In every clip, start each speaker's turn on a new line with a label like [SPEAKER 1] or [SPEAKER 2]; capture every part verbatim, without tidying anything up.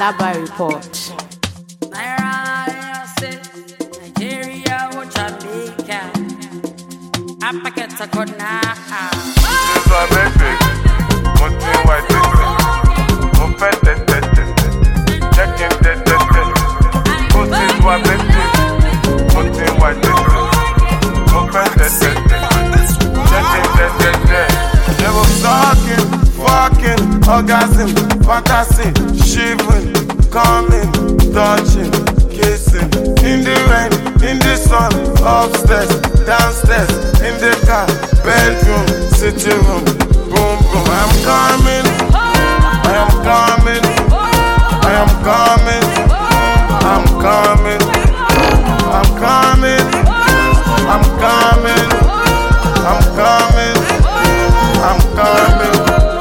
[SPEAKER 1] Alaba report.
[SPEAKER 2] Nigeria, what Jamaica. I packet a good now.
[SPEAKER 3] This is our baby. One thing white, one pet, checking that, that, that. This is our baby. One thing white, one pet, checking that, that, that. They were talking, fucking, orgasm, fantasy, shivering, coming, touching, kissing. In the rain, in the sun, upstairs, downstairs, in the car, bedroom, sitting room, boom, boom. I am coming, I am coming, I am coming, I'm coming, I'm coming, I'm coming, I'm coming, I'm coming.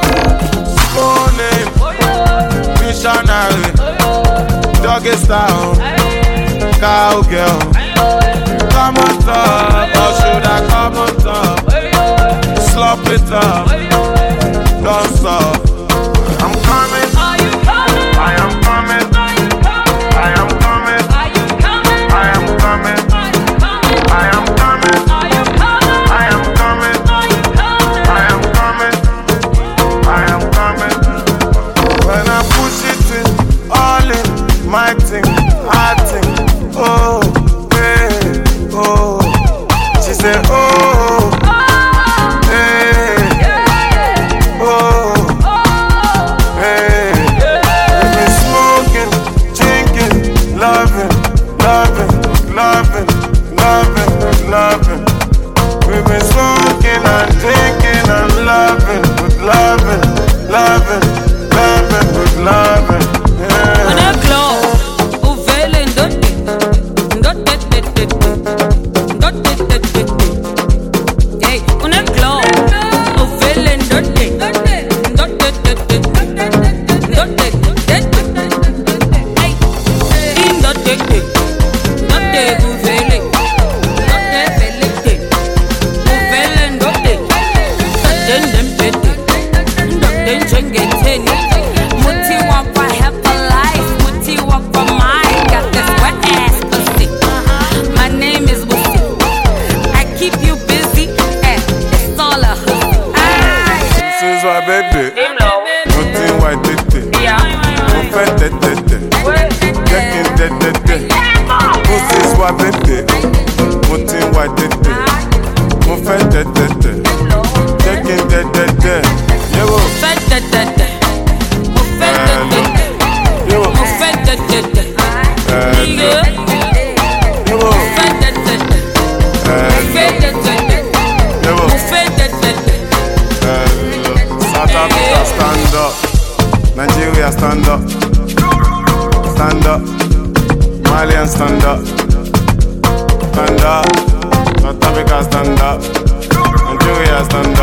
[SPEAKER 3] Morning, missionary, doggy style, cowgirl. Come on top, or should I come on top? Slop it up, don't stop. I'm coming,
[SPEAKER 2] Are you coming?
[SPEAKER 3] I am coming, I am coming,
[SPEAKER 2] Are you coming?
[SPEAKER 3] I am coming,
[SPEAKER 2] Are you coming?
[SPEAKER 3] I am coming,
[SPEAKER 2] Are you coming?
[SPEAKER 3] I am coming,
[SPEAKER 2] Are you coming?
[SPEAKER 3] I am coming, I am coming. When I push it in, all in, my thing, I think, oh, hey, oh. She said, oh, hey, oh, hey. We've been smoking, drinking, loving, loving, loving, loving, loving. We've been smoking and drinking and loving, with loving, loving, loving, with loving.
[SPEAKER 2] On
[SPEAKER 3] Yeah.
[SPEAKER 2] a glow, o velen dotte, dotte, dotte, dotte, dotte, dotte. Hey, on a glow, o velen dotte, dotte, dotte, dotte, dotte, dotte. Hey, in dotte, dotte, o velen, dotte, velete, o velen dotte, dotte, dem dotte, dotte, chengete. Mutti want for help for life, Mutti want for mine. Got this wet ass pussy. My name is Wussy. I keep you busy, and it's all a hustle.
[SPEAKER 3] This is my baby.
[SPEAKER 2] Dim low.
[SPEAKER 3] Nothing white, tete.
[SPEAKER 2] Yeah.
[SPEAKER 3] Mon fait, tete, tete. Checking, tete, tete. This is my baby. Nothing white, tete. Mon fait, tete, tete. Checking, tete, tete. Yeah, whoa.
[SPEAKER 2] Fed da da da. Mo fed da da da.
[SPEAKER 3] Yeah, whoa.
[SPEAKER 2] Mo fed da da da. Nigga.
[SPEAKER 3] Yeah,
[SPEAKER 2] Mo
[SPEAKER 3] whoa.
[SPEAKER 2] fed da da da. Mo fed da da da.
[SPEAKER 3] Yeah,
[SPEAKER 2] Mo
[SPEAKER 3] whoa.
[SPEAKER 2] fed da da da.
[SPEAKER 3] South Africa, stand up. Nigeria, stand up. Stand up. Malian, stand up. Stand up. South Africa, stand up. Nigeria, stand up.